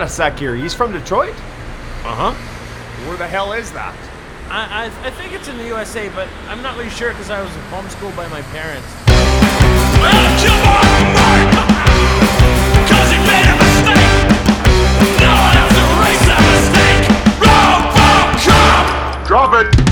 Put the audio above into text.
a sec here. He's from Detroit? Uh-huh. Where the hell is that? I think it's in the USA, but I'm not really sure because I was homeschooled by my parents. Drop it!